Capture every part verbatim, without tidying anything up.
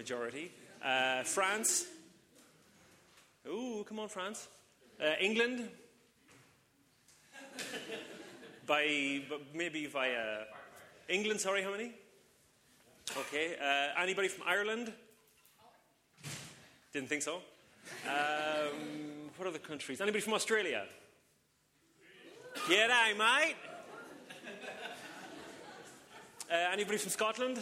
majority. Uh, France. Ooh, come on, France. Uh, England. By maybe via England. Sorry, how many? Okay. Uh, anybody from Ireland? Didn't think so. Um, what other countries? Anybody from Australia? G'day, mate. Uh, anybody from Scotland?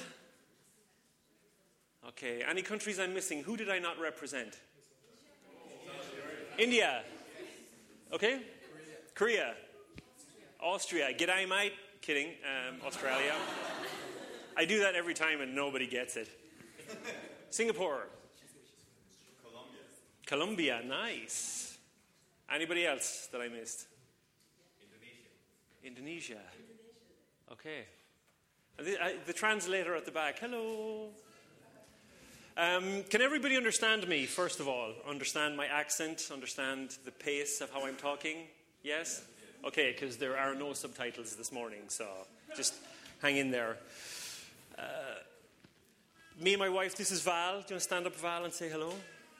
Okay. Any countries I'm missing? Who did I not represent? India. Okay. Korea. Austria. G'day, mate. Kidding. Um, Australia. I do that every time and nobody gets it. Singapore. Colombia. Colombia. Nice. Anybody else that I missed? Indonesia. Indonesia. Okay. The, I, the translator at the back. Hello. Um, can everybody understand me, first of all? Understand my accent? Understand the pace of how I'm talking? Yes? Okay, because there are no subtitles this morning, so just hang in there. Uh, me and my wife, this is Val. Do you want to stand up, Val, and say hello?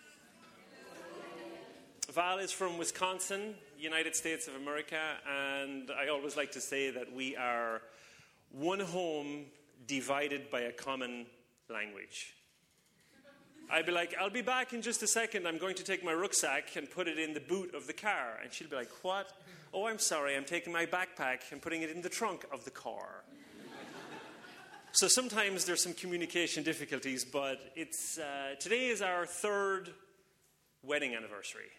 Val is from Wisconsin, United States of America, and I always like to say that we are one home divided by a common language. I'd be like, I'll be back in just a second. I'm going to take my rucksack and put it in the boot of the car. And she'll be like, what? Oh, I'm sorry. I'm taking my backpack and putting it in the trunk of the car. So sometimes there's some communication difficulties, but it's uh, today is our third wedding anniversary.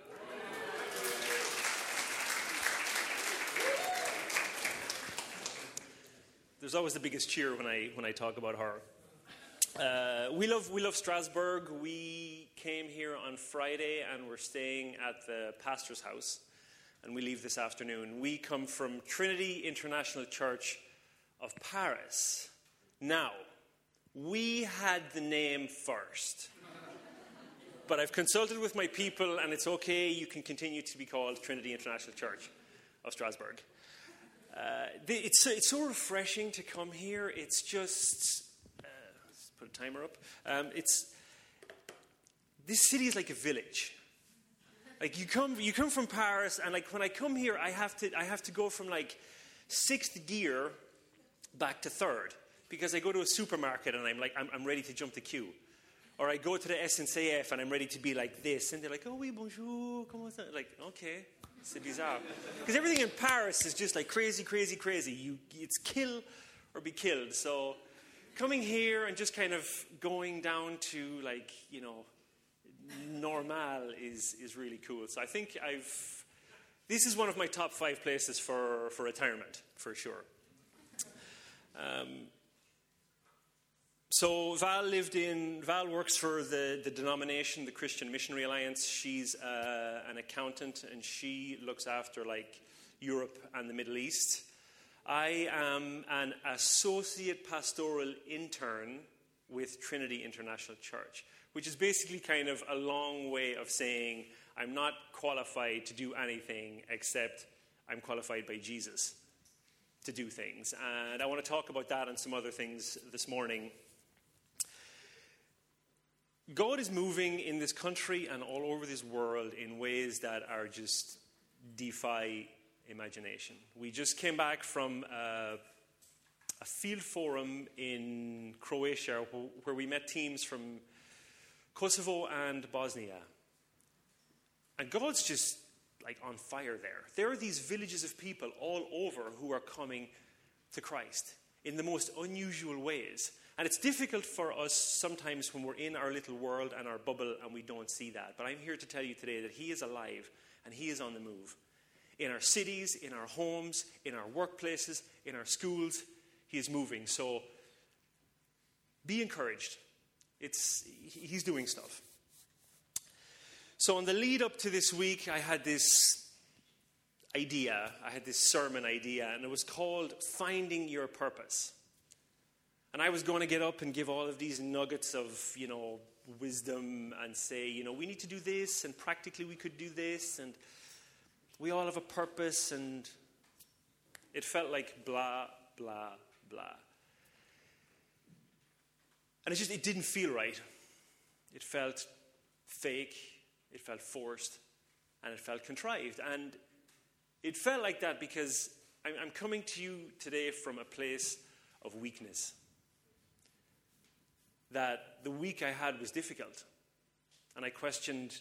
There's always the biggest cheer when I when I talk about her. Uh, we love we love Strasbourg. We came here on Friday and we're staying at the pastor's house, and we leave this afternoon. We come from Trinity International Church of Paris. Now, we had the name first, but I've consulted with my people, and it's okay. You can continue to be called Trinity International Church of Strasbourg. Uh, it's it's so refreshing to come here. It's just. Put a timer up. Um, it's this city is like a village. Like you come, you come from Paris, and like when I come here, I have to, I have to go from like sixth gear back to third because I go to a supermarket and I'm like, I'm, I'm ready to jump the queue, or I go to the S N C F and I'm ready to be like this, and they're like, oh oui, bonjour, comment ça? Like, okay, c'est bizarre because everything in Paris is just like crazy, crazy, crazy. You, it's kill or be killed. So. Coming here and just kind of going down to like, you know, normal is, is really cool. So I think I've, this is one of my top five places for, for retirement, for sure. Um, so Val lived in, Val works for the, the denomination, the Christian Missionary Alliance. She's uh, an accountant and she looks after like Europe and the Middle East. I am an associate pastoral intern with Trinity International Church, which is basically kind of a long way of saying I'm not qualified to do anything except I'm qualified by Jesus to do things. And I want to talk about that and some other things this morning. God is moving in this country and all over this world in ways that are just defy imagination. We just came back from uh, a field forum in Croatia where we met teams from Kosovo and Bosnia. And God's just like on fire there. There are these villages of people all over who are coming to Christ in the most unusual ways. And it's difficult for us sometimes when we're in our little world and our bubble and we don't see that. But I'm here to tell you today that He is alive and He is on the move. In our cities, in our homes, in our workplaces, in our schools, He is moving. So be encouraged. It's, He's doing stuff. So on the lead up to this week, I had this idea. I had this sermon idea, and it was called Finding Your Purpose. And I was going to get up and give all of these nuggets of, you know, wisdom and say, you know, we need to do this, and practically we could do this, and we all have a purpose, and it felt like blah, blah, blah. And it just, it didn't feel right. It felt fake, it felt forced, and it felt contrived. And it felt like that because I'm, I'm coming to you today from a place of weakness. That the week I had was difficult. And I questioned,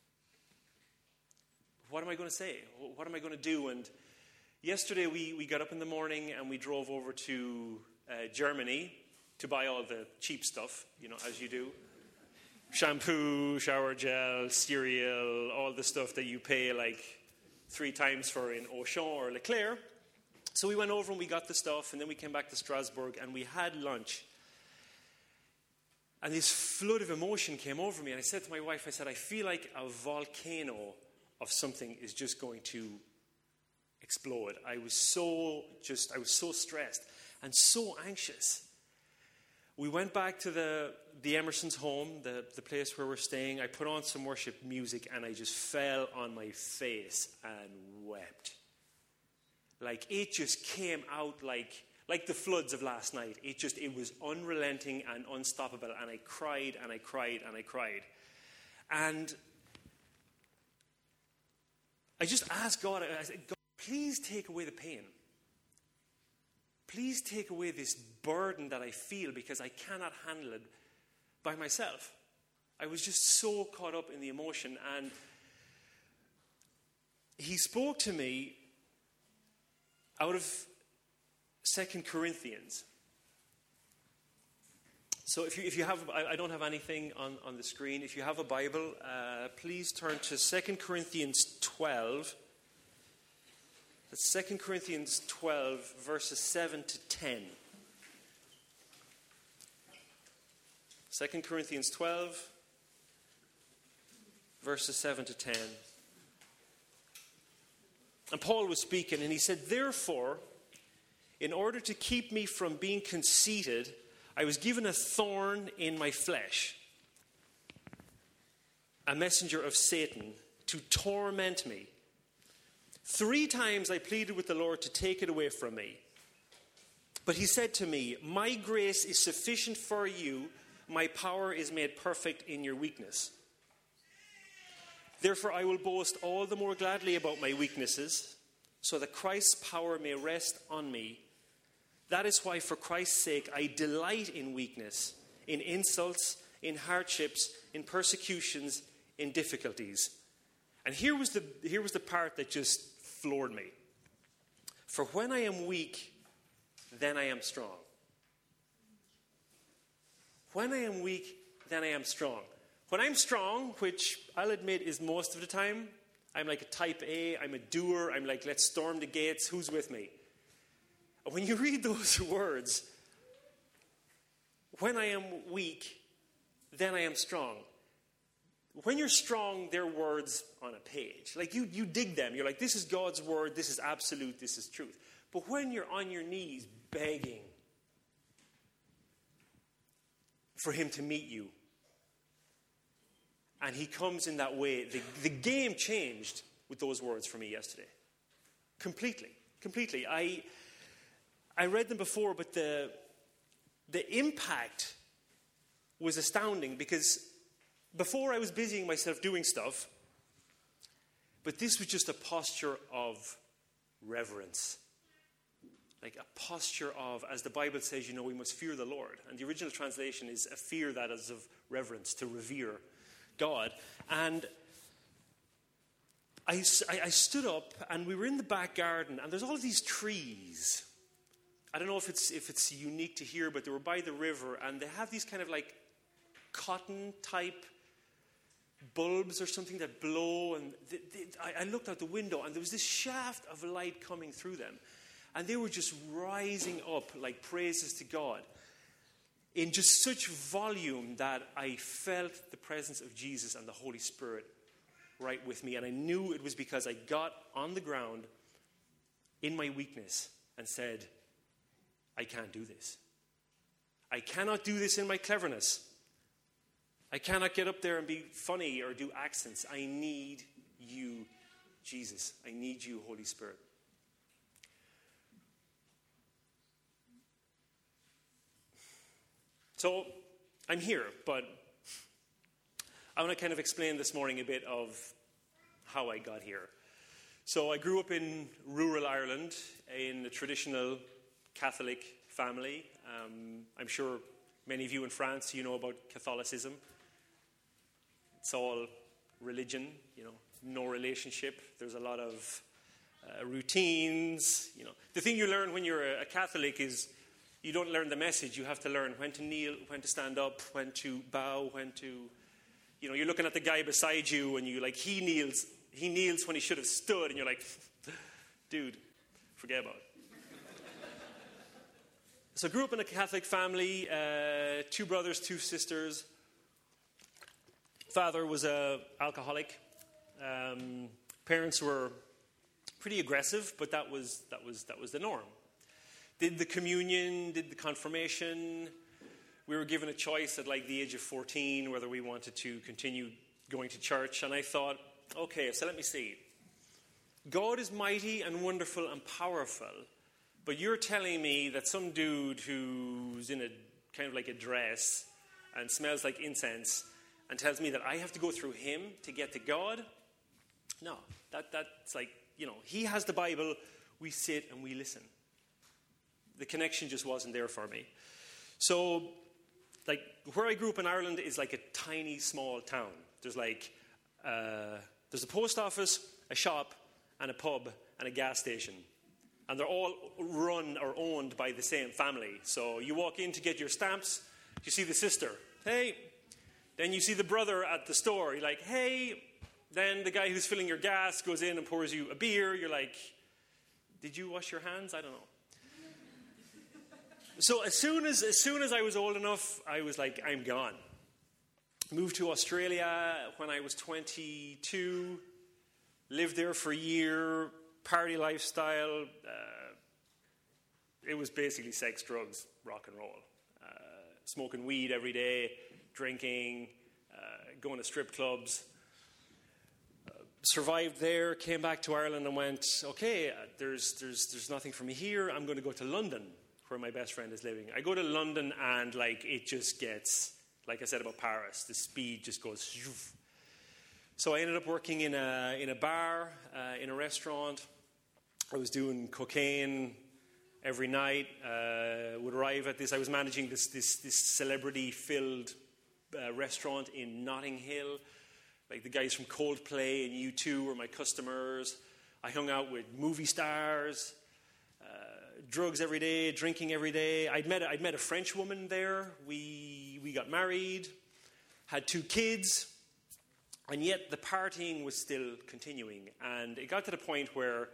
what am I going to say? What am I going to do? And yesterday we, we got up in the morning and we drove over to uh, Germany to buy all the cheap stuff, you know, as you do. Shampoo, shower gel, cereal, all the stuff that you pay like three times for in Auchan or Leclerc. So we went over and we got the stuff, and then we came back to Strasbourg and we had lunch. And this flood of emotion came over me, and I said to my wife, I said, I feel like a volcano of something is just going to explode. I was so just, I was so stressed and so anxious. We went back to the, the Emerson's home, the, the place where we're staying. I put on some worship music, and I just fell on my face and wept. Like, it just came out like, like the floods of last night. It just, it was unrelenting and unstoppable, and I cried and I cried and I cried. And I just asked God, I said, God, please take away the pain. Please take away this burden that I feel, because I cannot handle it by myself. I was just so caught up in the emotion. And he spoke to me out of Second Corinthians. So if you, if you have, I, I don't have anything on, on the screen. If you have a Bible, uh, please turn to Second Corinthians twelve. That's Second Corinthians twelve, verses seven to ten. Second Corinthians twelve, verses seven to ten. And Paul was speaking, and he said, therefore, in order to keep me from being conceited, I was given a thorn in my flesh, a messenger of Satan, to torment me. Three times I pleaded with the Lord to take it away from me. But he said to me, my grace is sufficient for you. My power is made perfect in your weakness. Therefore I will boast all the more gladly about my weaknesses, so that Christ's power may rest on me. That is why, for Christ's sake, I delight in weakness, in insults, in hardships, in persecutions, in difficulties. And here was the, here was the part that just floored me. For when I am weak, then I am strong. When I am weak, then I am strong. When I'm strong, which I'll admit is most of the time, I'm like a type A, I'm a doer, I'm like, let's storm the gates, who's with me? And when you read those words, when I am weak, then I am strong. When you're strong, they're words on a page. Like you, you dig them. You're like, this is God's word, this is absolute, this is truth. But when you're on your knees begging for him to meet you, and he comes in that way, the, the game changed with those words for me yesterday. Completely. Completely. I I read them before, but the the impact was astounding, because before I was busying myself doing stuff, but this was just a posture of reverence. Like a posture of, as the Bible says, you know, we must fear the Lord. And the original translation is a fear that is of reverence, to revere God. And I, I, I stood up, and we were in the back garden, and there's all of these trees. I don't know if it's if it's unique to here, but they were by the river, and they have these kind of like cotton type bulbs or something that blow. And they, they, I, I looked out the window, and there was this shaft of light coming through them, and they were just rising up like praises to God in just such volume that I felt the presence of Jesus and the Holy Spirit right with me. And I knew it was because I got on the ground in my weakness and said, I can't do this. I cannot do this in my cleverness. I cannot get up there and be funny or do accents. I need you, Jesus. I need you, Holy Spirit. So I'm here, but I want to kind of explain this morning a bit of how I got here. So I grew up in rural Ireland in a traditional Catholic family. Um, I'm sure many of you in France, you know about Catholicism. It's all religion, you know, no relationship. There's a lot of uh, routines, you know. The thing you learn when you're a Catholic is you don't learn the message. You have to learn when to kneel, when to stand up, when to bow, when to, you know, you're looking at the guy beside you and you like, he kneels, he kneels when he should have stood, and you're like, dude, forget about it. So I grew up in a Catholic family, uh, two brothers, two sisters. Father was an alcoholic. Um, parents were pretty aggressive, but that was that was that was the norm. Did the communion, did the confirmation. We were given a choice at like the age of fourteen whether we wanted to continue going to church, and I thought, okay, so let me see. God is mighty and wonderful and powerful, but you're telling me that some dude who's in a kind of like a dress and smells like incense and tells me that I have to go through him to get to God? No, that that's like, you know, he has the Bible, we sit and we listen. The connection just wasn't there for me. So, like, where I grew up in Ireland is like a tiny, small town. There's like, uh, there's a post office, a shop, and a pub, and a gas station. And they're all run or owned by the same family. So you walk in to get your stamps, you see the sister, hey. Then you see the brother at the store, you're like, hey. Then the guy who's filling your gas goes in and pours you a beer. You're like, did you wash your hands? I don't know. So as soon as as soon as I was old enough, I was like, I'm gone. Moved to Australia when I was twenty-two. Lived there for a year. Party lifestyle. Uh, it was basically sex, drugs, rock and roll. Uh, smoking weed every day, drinking, uh, going to strip clubs. Survived there, came back to Ireland and went, okay, uh, there's, there's, there's nothing for me here. I'm going to go to London, where my best friend is living. I go to London and, like, it just gets, like I said about Paris, the speed just goes, shoof. So I ended up working in a, in a bar, uh, in a restaurant. I was doing cocaine every night. Uh, would arrive at this. I was managing this, this, this celebrity-filled uh, restaurant in Notting Hill. Like the guys from Coldplay and U two were my customers. I hung out with movie stars, uh, drugs every day, drinking every day. I'd met, a, I'd met a French woman there. We, we got married, had two kids, and yet the partying was still continuing. And it got to the point where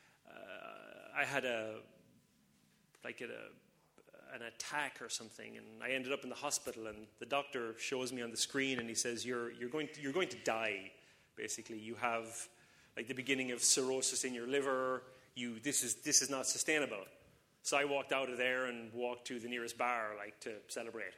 uh, I had a, like a, an attack or something, and I ended up in the hospital, and the doctor shows me on the screen and he says, you're you're going to, you're going to die, basically. You have like the beginning of cirrhosis in your liver. You this is this is not sustainable. So I walked out of there and walked to the nearest bar, like, to celebrate.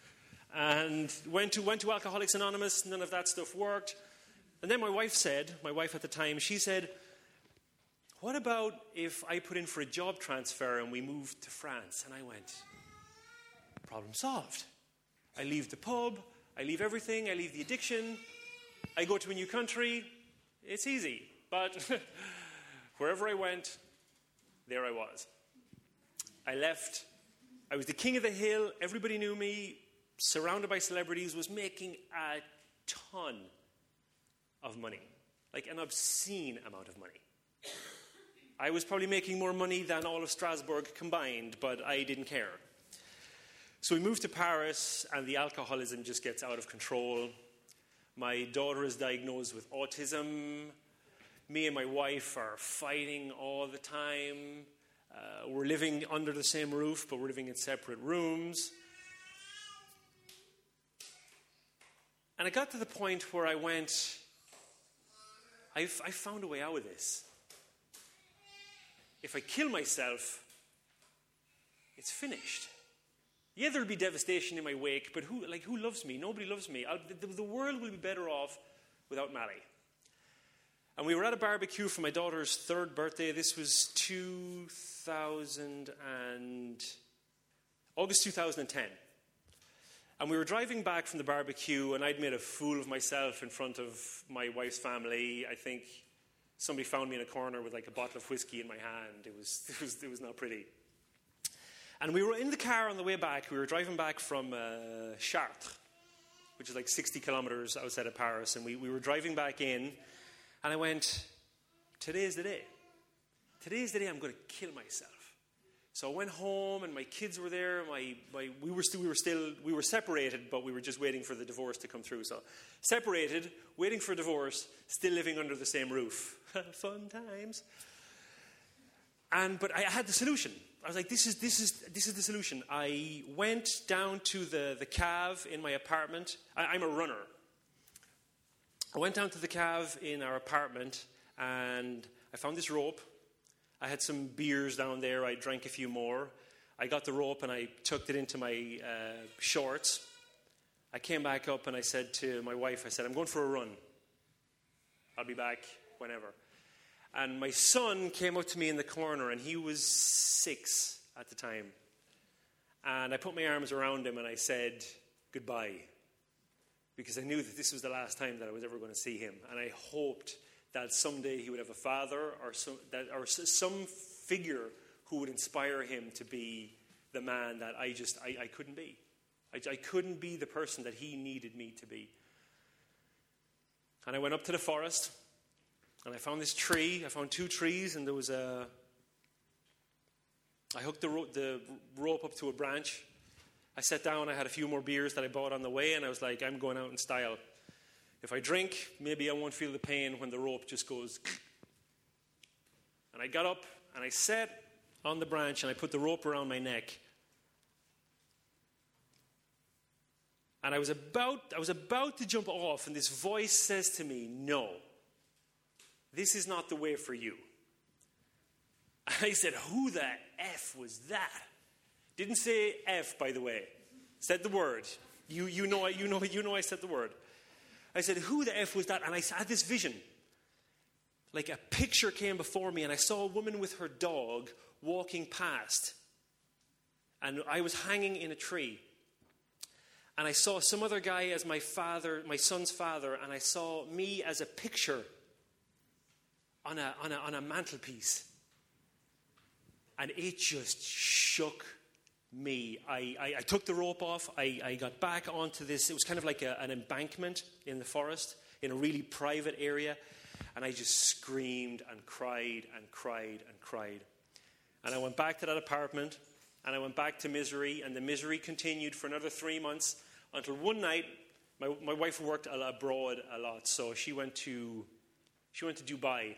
And went to went to Alcoholics Anonymous. None of that stuff worked. And then my wife said, my wife at the time, she said, what about if I put in for a job transfer and we moved to France? And I went, problem solved. I leave the pub, I leave everything, I leave the addiction, I go to a new country. It's easy. But wherever I went, there I was. I left. I was the king of the hill. Everybody knew me. Surrounded by celebrities. Was making a ton of money. Like an obscene amount of money. I was probably making more money than all of Strasbourg combined, but I didn't care. So we moved to Paris, and the alcoholism just gets out of control. My daughter is diagnosed with autism. Me and my wife are fighting all the time. Uh, we're living under the same roof, but we're living in separate rooms. And I got to the point where I went, I've, I found a way out of this. If I kill myself, it's finished. Yeah, there'll be devastation in my wake, but who, like, who loves me? Nobody loves me. I'll, the, the world will be better off without Mally. And we were at a barbecue for my daughter's third birthday. This was two thousand and August two thousand ten. And we were driving back from the barbecue, and I'd made a fool of myself in front of my wife's family. I think somebody found me in a corner with like a bottle of whiskey in my hand. It was, it was, it was not pretty. And we were in the car on the way back. We were driving back from uh, Chartres, which is like sixty kilometers outside of Paris. And we, we were driving back in, and I went, today's the day. Today's the day I'm going to kill myself. So I went home, and my kids were there. My, my we were still we were still we were separated, but we were just waiting for the divorce to come through. So separated, waiting for divorce, still living under the same roof. Fun times. And but I had the solution. I was like, this is this is this is the solution. I went down to the the cave in my apartment. I, I'm a runner. I went down to the cave in our apartment, and I found this rope. I had some beers down there. I drank a few more. I got the rope and I tucked it into my uh, shorts. I came back up and I said to my wife, I said, I'm going for a run. I'll be back whenever. And my son came up to me in the corner, and he was six at the time. And I put my arms around him and I said, goodbye. Because I knew that this was the last time that I was ever going to see him. And I hoped that someday he would have a father or some, that, or some figure who would inspire him to be the man that I just, I, I couldn't be. I, I couldn't be the person that he needed me to be. And I went up to the forest, and I found this tree. I found two trees, and there was a, I hooked the, ro- the rope up to a branch. I sat down, I had a few more beers that I bought on the way, and I was like, I'm going out in style. If I drink, maybe I won't feel the pain when the rope just goes. And I got up and I sat on the branch and I put the rope around my neck. And I was about, I was about to jump off, and this voice says to me, no, this is not the way for you. I said, who the F was that? Didn't say F, by the way. Said the word. You, you know, you know, you know I said the word. I said, who the F was that? And I had this vision. Like a picture came before me, and I saw a woman with her dog walking past. And I was hanging in a tree. And I saw some other guy as my father, my son's father, and I saw me as a picture on a, on a, on a mantelpiece. And it just shook me. I, I, I took the rope off. I, I got back onto this. It was kind of like a, an embankment in the forest, in a really private area. And I just screamed and cried and cried and cried. And I went back to that apartment, and I went back to misery, and the misery continued for another three months until one night, my, my wife worked abroad a lot, so she went to she went to Dubai.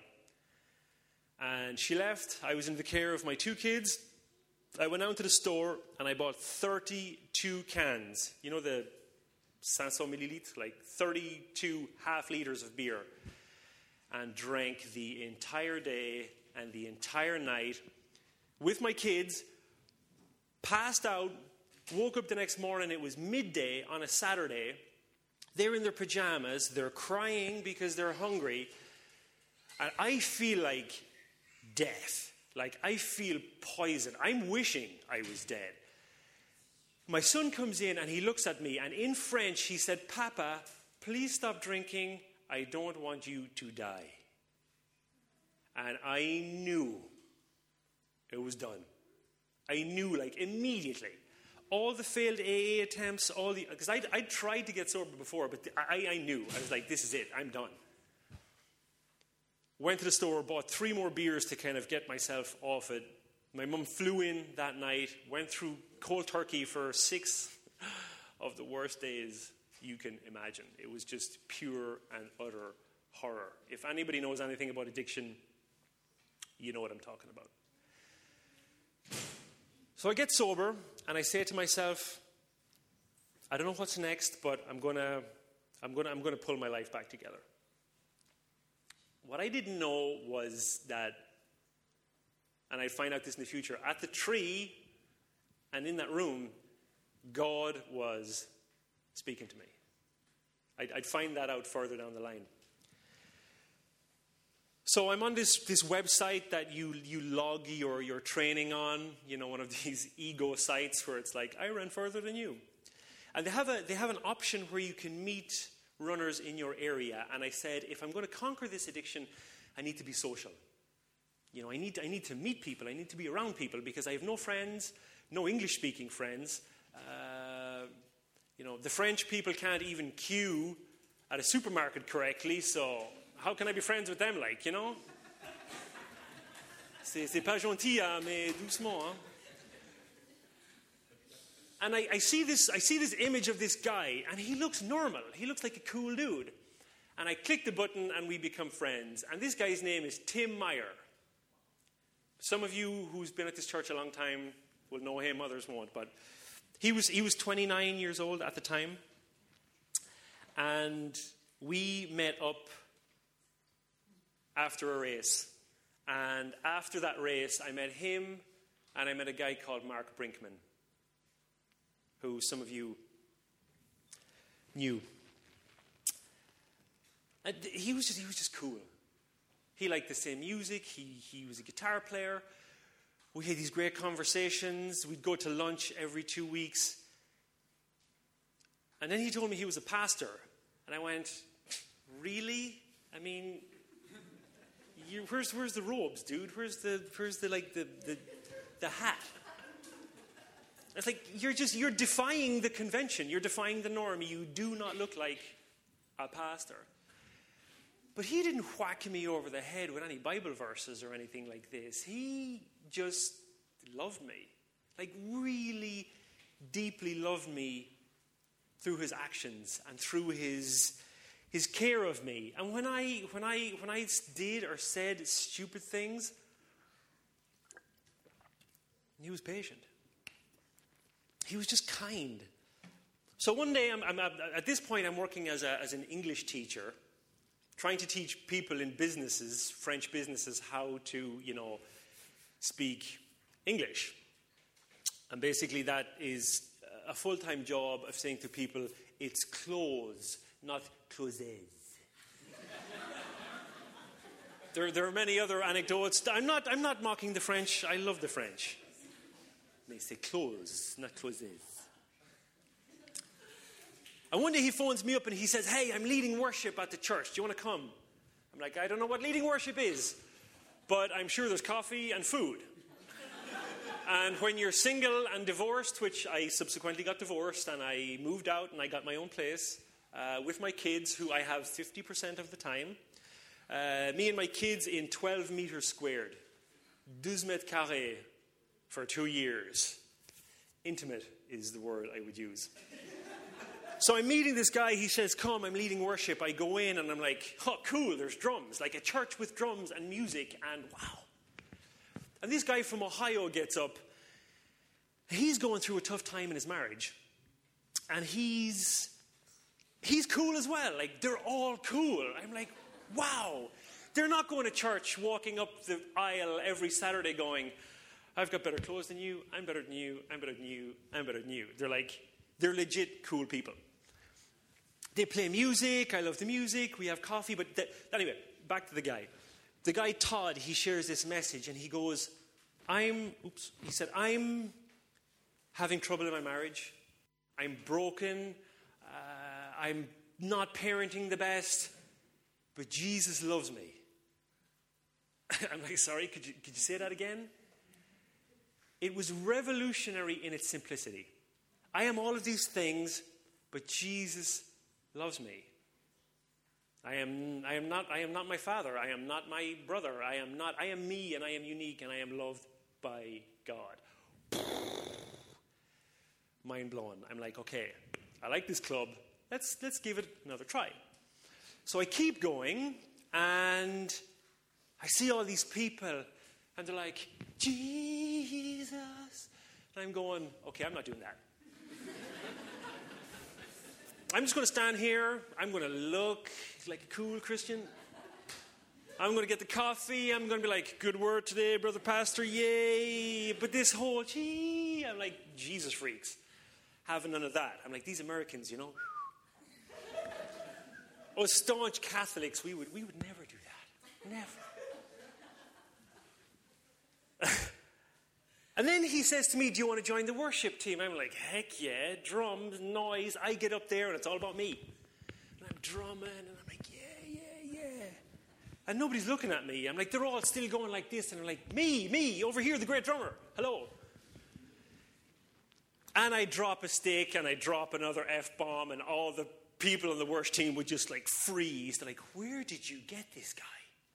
And she left. I was in the care of my two kids. I went down to the store and I bought thirty-two cans. You know the cinq cents millilitres, like thirty-two half liters of beer. And drank the entire day and the entire night with my kids. Passed out, woke up the next morning. It was midday on a Saturday. They're in their pajamas. They're crying because they're hungry. And I feel like death. Like, I feel poison. I'm wishing I was dead. My son comes in and he looks at me, and in French he said, Papa, please stop drinking. I don't want you to die. And I knew it was done. I knew, like, immediately. All the failed A A attempts, all the, because I I tried to get sober before, but I, I knew. I was like, this is it. I'm done. Went to the store, bought three more beers to kind of get myself off it. My mum flew in that night, went through cold turkey for six of the worst days you can imagine. It was just pure and utter horror. If anybody knows anything about addiction, you know what I'm talking about. So I get sober, and I say to myself, I don't know what's next, but I'm gonna, I'm gonna, I'm gonna pull my life back together. What I didn't know was that, and I'd find out this in the future, at the tree and in that room, God was speaking to me. I'd, I'd find that out further down the line. So I'm on this, this website that you, you log your, your training on, you know, one of these ego sites where it's like, I ran further than you. And they have a they have an option where you can meet runners in your area. And I said, if I'm going to conquer this addiction, I need to be social. You know, I need I need to meet people. I need to be around people because I have no friends, no English-speaking friends. Uh, you know, the French people can't even queue at a supermarket correctly, so how can I be friends with them, like, you know? C'est, c'est pas gentil, hein, mais doucement, hein? And I, I see this I see this image of this guy, and he looks normal. He looks like a cool dude. And I click the button, and we become friends. And this guy's name is Tim Meyer. Some of you who's been at this church a long time will know him, others won't. But he was he was twenty-nine years old at the time. And we met up after a race. And after that race, I met him, and I met a guy called Mark Brinkman, who some of you knew. And he was just he was just cool. He liked the same music. He he was a guitar player. We had these great conversations. We'd go to lunch every two weeks. And then he told me he was a pastor. And I went, really? I mean, you, where's where's the robes, dude? Where's the where's the like the the, the hat? It's like you're just you're defying the convention. You're defying the norm. You do not look like a pastor. But he didn't whack me over the head with any Bible verses or anything like this. He just loved me. Like really deeply loved me through his actions and through his his care of me. And when I when I when I did or said stupid things, he was patient. He was just kind. So one day, I'm, I'm at this point, I'm working as a, as an English teacher, trying to teach people in businesses, French businesses, how to, you know, speak English. And basically, that is a full-time job of saying to people, it's close, not closes. there, there are many other anecdotes. I'm not, I'm not mocking the French. I love the French. They say close, not closes. And one day he phones me up and he says, hey, I'm leading worship at the church. Do you want to come? I'm like, I don't know what leading worship is, but I'm sure there's coffee and food. And when you're single and divorced, which I subsequently got divorced and I moved out and I got my own place uh, with my kids, who I have fifty percent of the time. Uh, me and my kids in twelve meters squared. douze mètres carrés. For two years. Intimate is the word I would use. So I'm meeting this guy. He says, come, I'm leading worship. I go in and I'm like, oh, cool, there's drums. Like a church with drums and music. And wow. And this guy from Ohio gets up. He's going through a tough time in his marriage. And he's, he's cool as well. Like, they're all cool. I'm like, wow. They're not going to church, walking up the aisle every Saturday going, I've got better clothes than you, I'm better than you, I'm better than you, I'm better than you. They're like, they're legit cool people. They play music, I love the music, we have coffee, but the, anyway, back to the guy. The guy Todd, he shares this message and he goes, I'm, oops, he said, I'm having trouble in my marriage. I'm broken. Uh, I'm not parenting the best, but Jesus loves me. I'm like, sorry, could you, could you say that again? It was revolutionary in its simplicity. I am all of these things, but Jesus loves me. I am, I am not, I am not my father. I am not my brother. I am not, I am me, and I am unique, and I am loved by God. Mind blown. I'm like, okay, I like this club. Let's, let's give it another try. So I keep going, and I see all these people, and they're like, Jesus. And I'm going, okay, I'm not doing that. I'm just going to stand here. I'm going to look like a cool Christian. I'm going to get the coffee. I'm going to be like, good word today, brother pastor, yay. But this whole, gee, I'm like, Jesus freaks. Having none of that. I'm like, these Americans, you know. Oh, staunch Catholics, we would, we would never do that. Never. And then he says to me, do you want to join the worship team? I'm like, heck yeah, drums, noise. I get up there and it's all about me. And I'm drumming and I'm like, yeah, yeah, yeah. And nobody's looking at me. I'm like, they're all still going like this. And I'm like, me, me, over here, the great drummer. Hello. And I drop a stick and I drop another F-bomb and all the people on the worship team would just like freeze. They're like, where did you get this guy?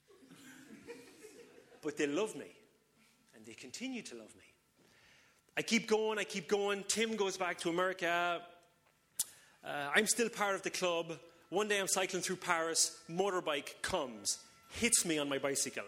But they love me. And they continue to love me. I keep going, I keep going. Tim goes back to America. Uh, I'm still part of the club. One day I'm cycling through Paris. Motorbike comes, hits me on my bicycle.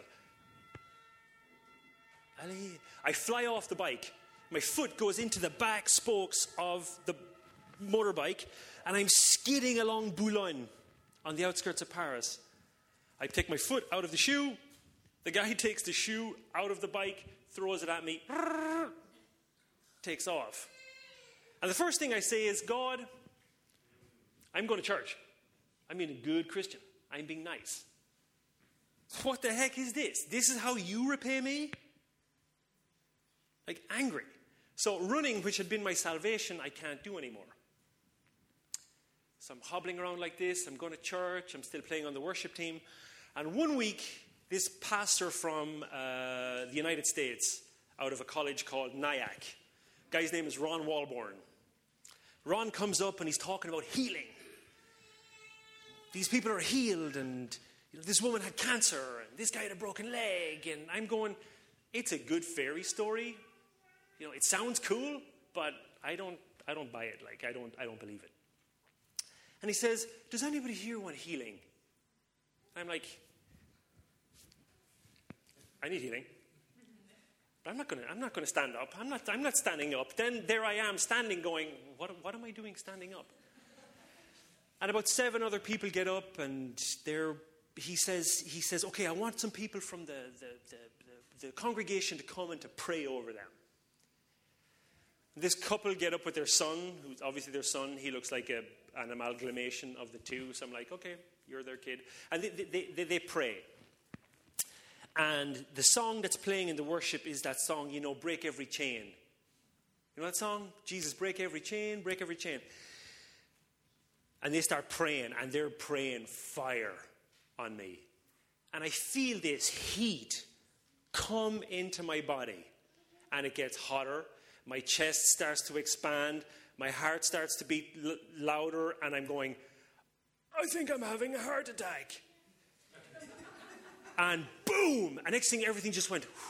I fly off the bike. My foot goes into the back spokes of the motorbike, and I'm skidding along Boulogne on the outskirts of Paris. I take my foot out of the shoe. The guy takes the shoe out of the bike, throws it at me, takes off. And the first thing I say is, God, I'm going to church. I'm being a good Christian. I'm being nice. What the heck is this? This is how you repay me? Like, angry. So running, which had been my salvation, I can't do anymore. So I'm hobbling around like this. I'm going to church. I'm still playing on the worship team. And one week, this pastor from uh, the United States, out of a college called Nyack, guy's name is Ron Walborn. Ron comes up and he's talking about healing. These people are healed, and you know, this woman had cancer, and this guy had a broken leg. And I'm going, it's a good fairy story. You know, it sounds cool, but I don't, I don't buy it. Like, I don't, I don't believe it. And he says, does anybody here want healing? And I'm like, I need healing. But I'm not going to, I'm not going to stand up. I'm not, I'm not standing up. Then there I am standing going, what, what am I doing standing up? And about seven other people get up, and they're, he says, he says, okay, I want some people from the, the, the, the, the congregation to come and to pray over them. This couple get up with their son, who's obviously their son. He looks like a, an amalgamation of the two. So I'm like, okay, you're their kid. And they, they, they, they pray. And the song that's playing in the worship is that song, you know, Break Every Chain. You know that song? Jesus, break every chain, break every chain. And they start praying, and they're praying fire on me. And I feel this heat come into my body. And it gets hotter. My chest starts to expand. My heart starts to beat l- louder. And I'm going, I think I'm having a heart attack. And boom! And next thing, everything just went, whew.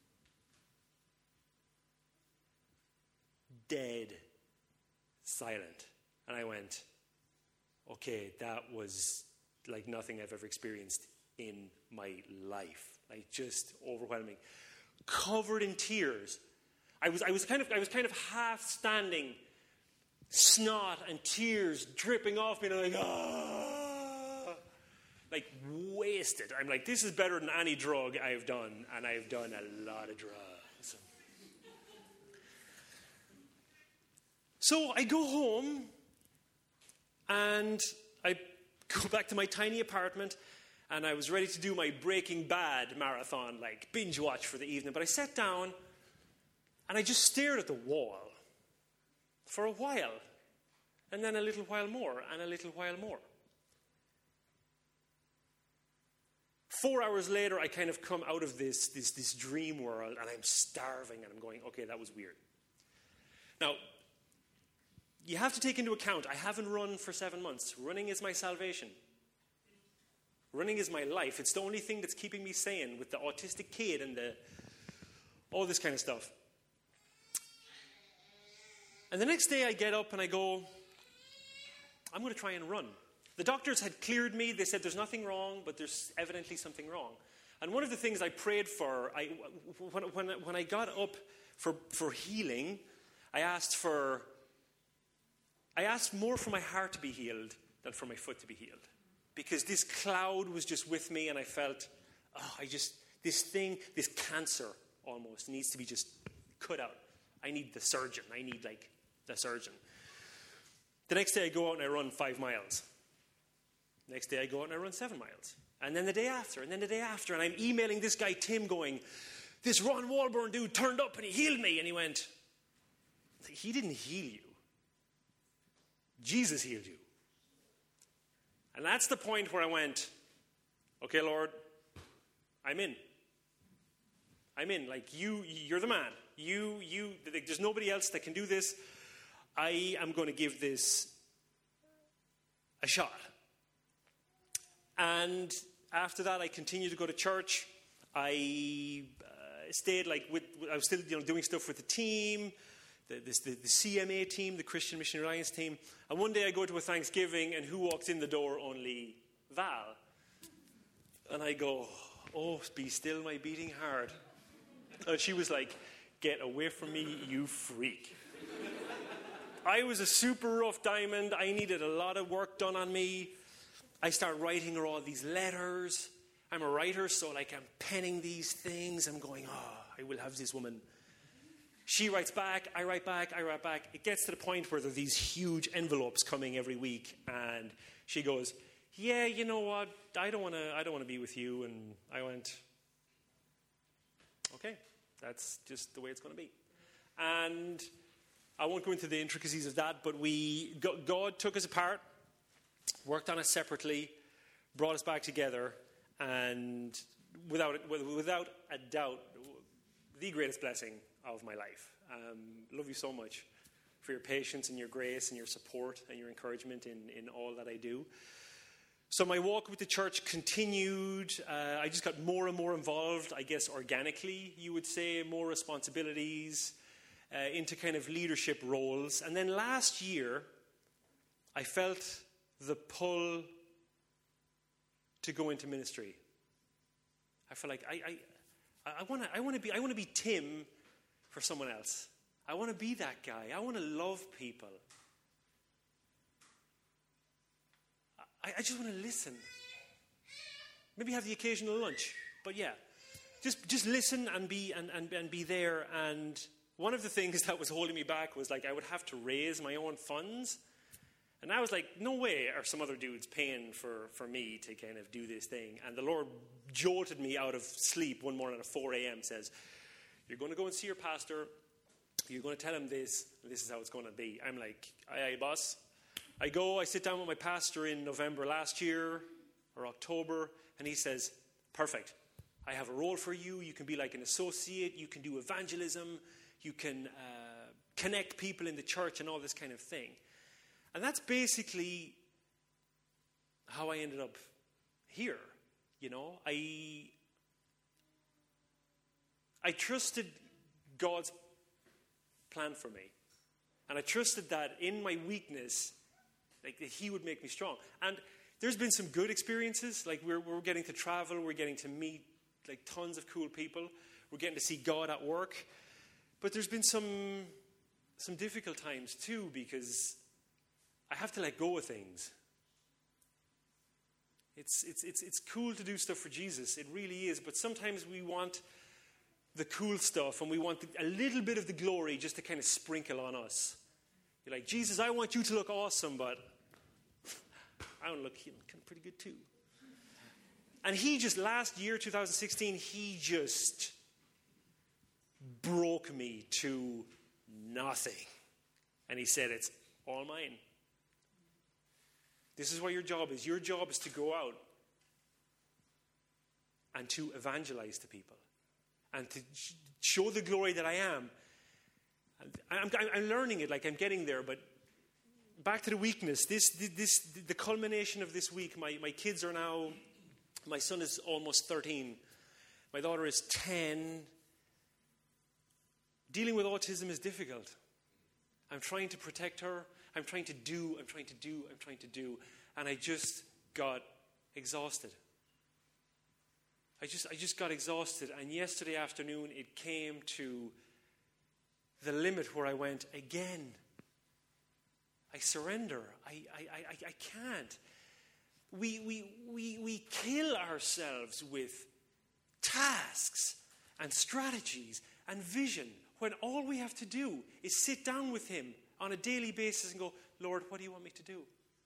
Dead. Silent. And I went, okay, that was like nothing I've ever experienced in my life. Like, just overwhelming. Covered in tears. I was, I was kind of, I was kind of half standing, snot and tears dripping off me, and I'm like, ah, like wasted. I'm like, this is better than any drug I've done, and I've done a lot of drugs. So I go home, and I go back to my tiny apartment, and I was ready to do my Breaking Bad marathon, like binge watch for the evening. But I sat down, and I just stared at the wall for a while, and then a little while more, and a little while more. Four hours later, I kind of come out of this, this, this dream world, and I'm starving, and I'm going, okay, that was weird. Now, you have to take into account, I haven't run for seven months. Running is my salvation. Running is my life. It's the only thing that's keeping me sane with the autistic kid and the all this kind of stuff. And the next day I get up and I go, I'm going to try and run. The doctors had cleared me. They said there's nothing wrong, but there's evidently something wrong. And one of the things I prayed for, I, when, when, when I got up for, for healing, I asked for, I asked more for my heart to be healed than for my foot to be healed. Because this cloud was just with me, and I felt, oh, I just, this thing, this cancer almost needs to be just cut out. I need the surgeon. I need, like, the surgeon. The next day I go out and I run five miles. The next day I go out and I run seven miles. And then the day after, and then the day after, and I'm emailing this guy Tim going, this Ron Walburn dude turned up and he healed me. And he went, he didn't heal you. Jesus healed you. And that's the point where I went, okay, Lord, I'm in. I'm in. Like, you, you're the man. You, you, like, there's nobody else that can do this. I am going to give this a shot. And after that, I continued to go to church. I uh, stayed, like, with, I was still, you know, doing stuff with the team, the, this, the, the C M A team, the Christian Mission Alliance team. And one day I go to a Thanksgiving, and who walks in the door? Only Val. And I go, oh, be still my beating heart. And she was like, get away from me, you freak. I was a super rough diamond. I needed a lot of work done on me. I start writing her all these letters. I'm a writer, so like I'm penning these things. I'm going, oh, I will have this woman. She writes back, I write back, I write back. It gets to the point where there are these huge envelopes coming every week, and she goes, yeah, you know what? I don't want to. I don't want to be with you. And I went, okay, that's just the way it's going to be. And I won't go into the intricacies of that, but we God took us apart, worked on it separately, brought us back together, and without without a doubt, the greatest blessing of my life. Um, love you so much for your patience and your grace and your support and your encouragement in, in all that I do. So my walk with the church continued. Uh, I just got more and more involved, I guess organically, you would say, more responsibilities, uh, into kind of leadership roles. And then last year, I felt the pull to go into ministry. I felt like I I, I want to I want to be I want to be Tim for someone else. I want to be that guy. I want to love people. I, I just want to listen. Maybe have the occasional lunch, but yeah, just just listen and be and, and, and be there. And one of the things that was holding me back was like I would have to raise my own funds. And I was like, no way are some other dudes paying for, for me to kind of do this thing. And the Lord jolted me out of sleep one morning at four a.m. says, you're going to go and see your pastor. You're going to tell him this. And this is how it's going to be. I'm like, aye, aye, boss. I go, I sit down with my pastor in November last year or October. And he says, perfect. I have a role for you. You can be like an associate. You can do evangelism. You can uh, connect people in the church and all this kind of thing. And that's basically how I ended up here, you know. I I trusted God's plan for me. And I trusted that in my weakness, like that he would make me strong. And there's been some good experiences. Like we're we're getting to travel, we're getting to meet like tons of cool people. We're getting to see God at work. But there's been some some difficult times too, because I have to let go of things. It's, it's, it's, it's cool to do stuff for Jesus. It really is. But sometimes we want the cool stuff and we want the, a little bit of the glory just to kind of sprinkle on us. You're like, Jesus, I want you to look awesome, but I don't look kind of pretty good too. And he just, last year, two thousand sixteen, he just broke me to nothing. And he said, it's all mine. This is what your job is. Your job is to go out and to evangelize to people and to show the glory that I am. I'm, I'm, I'm learning it, like I'm getting there, but back to the weakness. This, this, the culmination of this week, my, my kids are now, my son is almost thirteen. My daughter is ten. Dealing with autism is difficult. I'm trying to protect her. I'm trying to do, I'm trying to do, I'm trying to do. And I just got exhausted. I just I just got exhausted. And yesterday afternoon, it came to the limit where I went, again, I surrender. I, I, I, I can't. We, we, we, we kill ourselves with tasks and strategies and vision when all we have to do is sit down with him on a daily basis and go, Lord, what do you want me to do?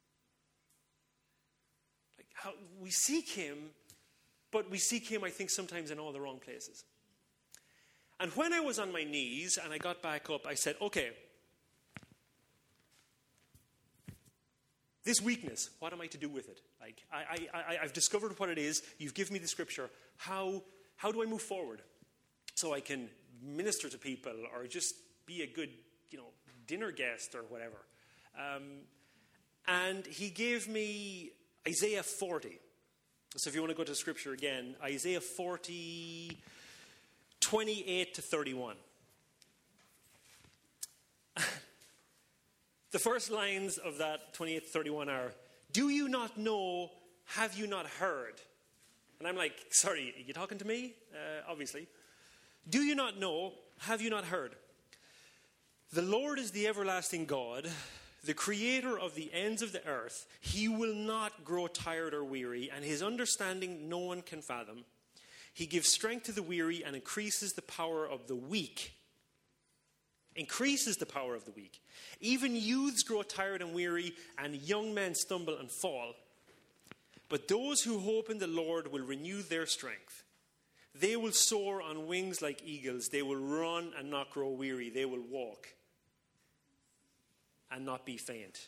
Like how we seek him, but we seek him, I think, sometimes in all the wrong places. And when I was on my knees and I got back up, I said, okay, this weakness, what am I to do with it? Like, I, I, I, I've discovered what it is. You've given me the scripture. How, how do I move forward so I can minister to people or just be a good, you know, dinner guest or whatever? Um, and he gave me Isaiah forty. So if you want to go to scripture again, Isaiah forty, twenty-eight to thirty-one. The first lines of that twenty-eight to thirty-one are, do you not know, have you not heard? And I'm like, sorry, are you talking to me? Uh, obviously. Do you not know, have you not heard? The Lord is the everlasting God, the creator of the ends of the earth. He will not grow tired or weary, and his understanding no one can fathom. He gives strength to the weary and increases the power of the weak. Increases the power of the weak. Even youths grow tired and weary, and young men stumble and fall. But those who hope in the Lord will renew their strength. They will soar on wings like eagles. They will run and not grow weary. They will walk and not be faint.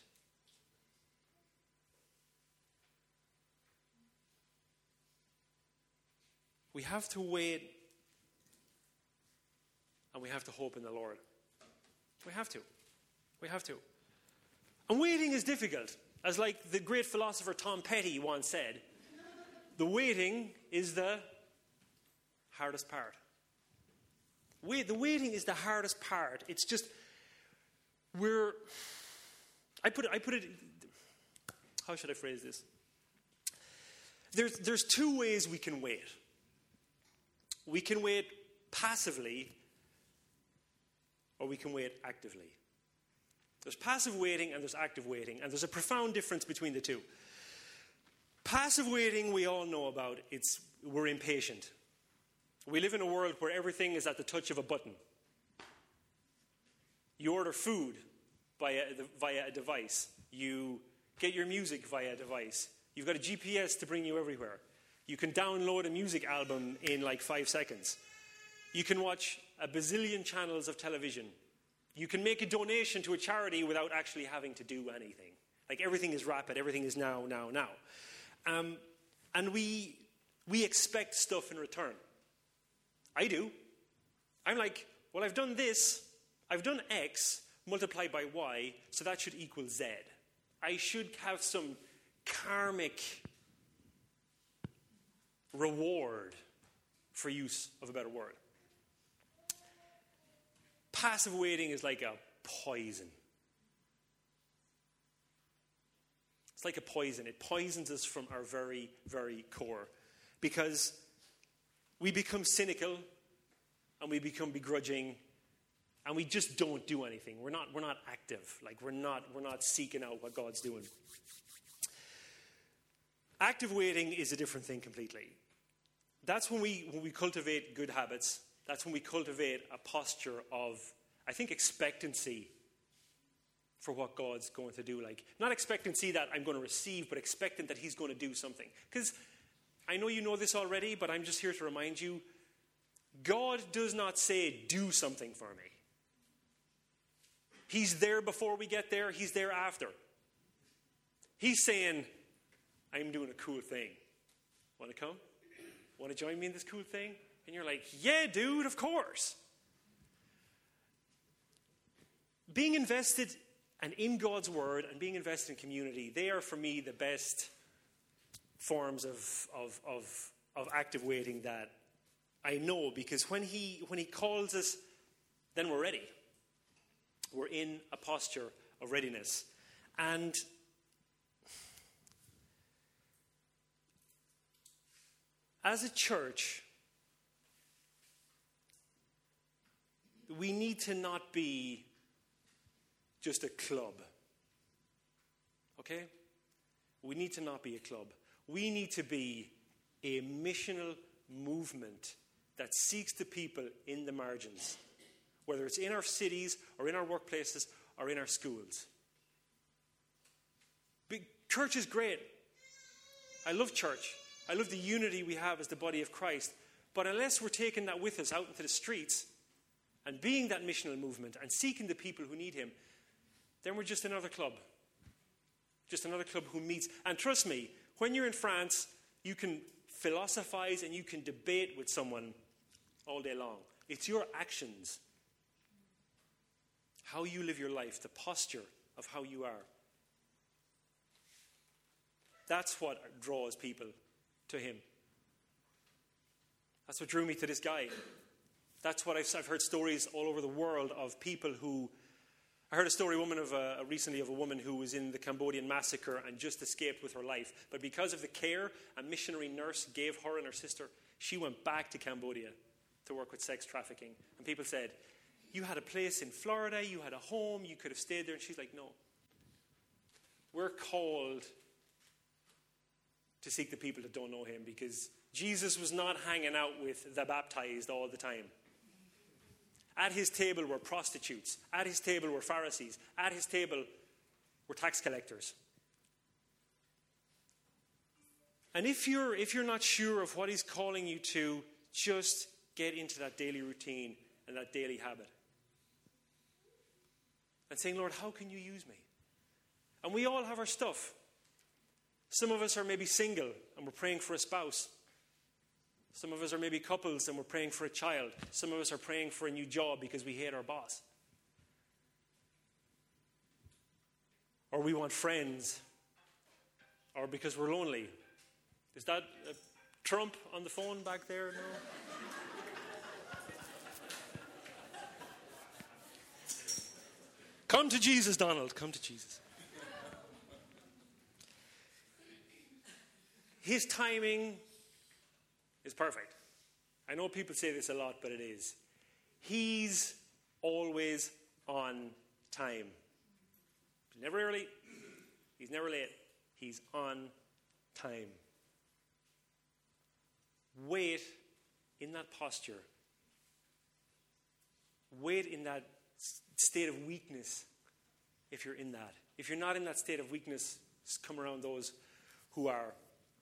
We have to wait and we have to hope in the Lord. We have to. We have to. And waiting is difficult. As like the great philosopher Tom Petty once said, the waiting is the hardest part. Wait, the waiting is the hardest part. It's just, we're, I put it, I put it, how should I phrase this? There's, there's two ways we can wait. We can wait passively, or we can wait actively. There's passive waiting and there's active waiting, and there's a profound difference between the two. Passive waiting we all know about. It's we're impatient. We live in a world where everything is at the touch of a button. You order food via, via a device. You get your music via a device. You've got a G P S to bring you everywhere. You can download a music album in like five seconds. You can watch a bazillion channels of television. You can make a donation to a charity without actually having to do anything. Like everything is rapid. Everything is now, now, now. Um, and we we expect stuff in return. I do. I'm like, well, I've done this. I've done X multiplied by Y, so that should equal Z. I should have some karmic reward, for use of a better word. Passive waiting is like a poison. It's like a poison. It poisons us from our very, very core. Because we become cynical and we become begrudging and we just don't do anything. We're not, we're not active. Like we're not, we're not seeking out what God's doing. Active waiting is a different thing completely. That's when we, when we cultivate good habits. That's when we cultivate a posture of, I think, expectancy for what God's going to do. Like, not expectancy that I'm going to receive, but expectant that he's going to do something. Because I know you know this already, but I'm just here to remind you, God does not say, do something for me. He's there before we get there. He's there after. He's saying, I'm doing a cool thing. Want to come? Want to join me in this cool thing? And you're like, yeah, dude, of course. Being invested and in God's word and being invested in community, they are for me the best forms of, of, of, of active waiting that I know, because when he, when he calls us, then we're ready. We're in a posture of readiness. And as a church, we need to not be just a club. Okay? We need to not be a club. We need to be a missional movement that seeks the people in the margins, whether it's in our cities or in our workplaces or in our schools. Big, church is great. I love church. I love the unity we have as the body of Christ. But unless we're taking that with us out into the streets, and being that missional movement and seeking the people who need him, then we're just another club. Just another club who meets. And trust me, when you're in France, you can philosophize and you can debate with someone all day long. It's your actions, how you live your life, the posture of how you are. That's what draws people to him. That's what drew me to this guy. That's what I've, I've heard stories all over the world of people who... I heard a story woman of a, recently of a woman who was in the Cambodian massacre and just escaped with her life. But because of the care a missionary nurse gave her and her sister, she went back to Cambodia to work with sex trafficking. And people said, you had a place in Florida, you had a home, you could have stayed there. And she's like, no. We're called to seek the people that don't know him, because Jesus was not hanging out with the baptized all the time. At his table were prostitutes. At his table were Pharisees. At his table were tax collectors. And if you're, if you're not sure of what he's calling you to, just get into that daily routine and that daily habit. And saying, Lord, how can you use me? And we all have our stuff. Some of us are maybe single and we're praying for a spouse. Some of us are maybe couples and we're praying for a child. Some of us are praying for a new job because we hate our boss. Or we want friends. Or because we're lonely. Is that uh, Trump on the phone back there? No? Come to Jesus, Donald. Come to Jesus. His timing is perfect. I know people say this a lot, but it is. He's always on time. He's never early. He's never late. He's on time. Wait in that posture. Wait in that state of weakness if you're in that. If you're not in that state of weakness, come around those who are.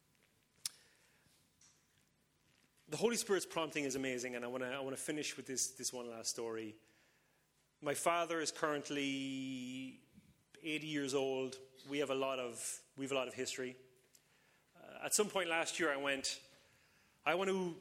The Holy Spirit's prompting is amazing, and I want to I want to finish with this, this one last story. My father is currently eighty years old. We have a lot of we have a lot of history. Uh, at some point last year, I went, I want to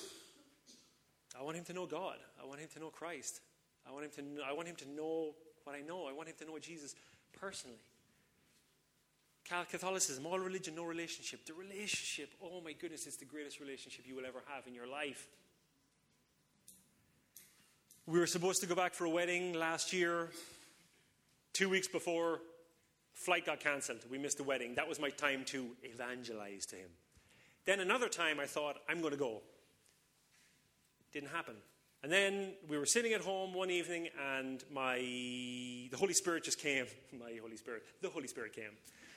I want him to know God. I want him to know Christ. I want him to know, I want him to know what I know. I want him to know Jesus personally. Catholicism, all religion, no relationship. The relationship, oh my goodness, it's the greatest relationship you will ever have in your life. We were supposed to go back for a wedding last year. Two weeks before, flight got cancelled. We missed the wedding. That was my time to evangelize to him. Then another time I thought, I'm going to go. Didn't happen. And then we were sitting at home one evening and my the Holy Spirit just came. My Holy Spirit. The Holy Spirit came.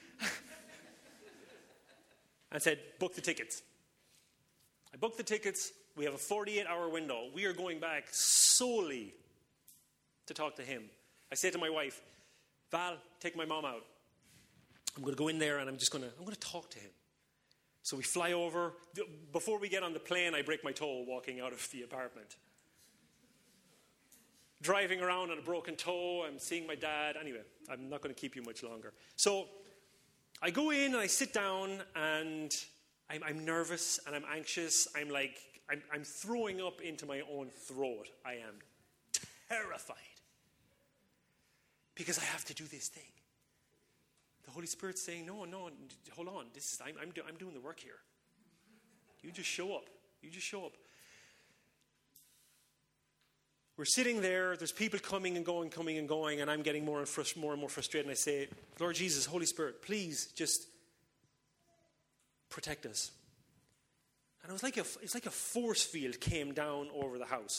and said, book the tickets. I booked the tickets. We have a forty-eight hour window. We are going back solely to talk to him. I said to my wife, Val, take my mom out. I'm going to go in there and I'm just going to, I'm going to talk to him. So we fly over. Before we get on the plane, I break my toe walking out of the apartment. Driving around on a broken toe, I'm seeing my dad. Anyway, I'm not going to keep you much longer. So I go in and I sit down and I'm, I'm nervous and I'm anxious. I'm like, I'm, I'm throwing up into my own throat. I am terrified because I have to do this thing. The Holy Spirit's saying, no, no, hold on. This is I'm, I'm, do, I'm doing the work here. You just show up. You just show up. We're sitting there. There's people coming and going, coming and going, and I'm getting more and frust- more and more frustrated. And I say, Lord Jesus, Holy Spirit, please just protect us. And it was like a, it's like a force field came down over the house.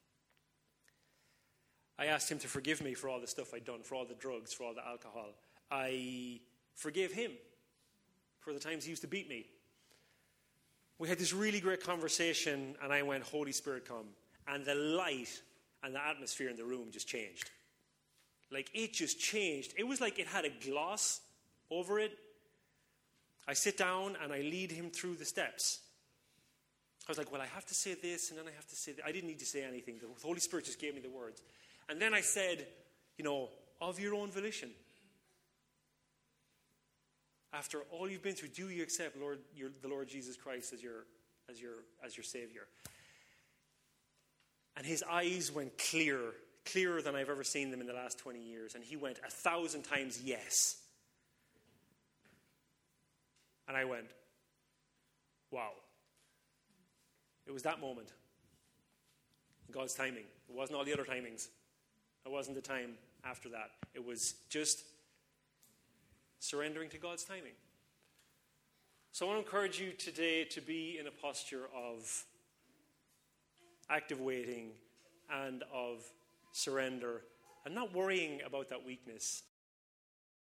I asked him to forgive me for all the stuff I'd done, for all the drugs, for all the alcohol. I forgave him for the times he used to beat me. We had this really great conversation, and I went, Holy Spirit, come. And the light and the atmosphere in the room just changed. Like, it just changed. It was like it had a gloss over it. I sit down, and I lead him through the steps. I was like, well, I have to say this, and then I have to say that. I didn't need to say anything. The Holy Spirit just gave me the words. And then I said, you know, of your own volition. After all you've been through, do you accept Lord, your, the Lord Jesus Christ as your, as your, as your Savior? And his eyes went clear, clearer than I've ever seen them in the last twenty years. And he went a thousand times yes. And I went, wow. It was that moment. God's timing. It wasn't all the other timings. It wasn't the time after that. It was just surrendering to God's timing. So I want to encourage you today to be in a posture of active waiting and of surrender and not worrying about that weakness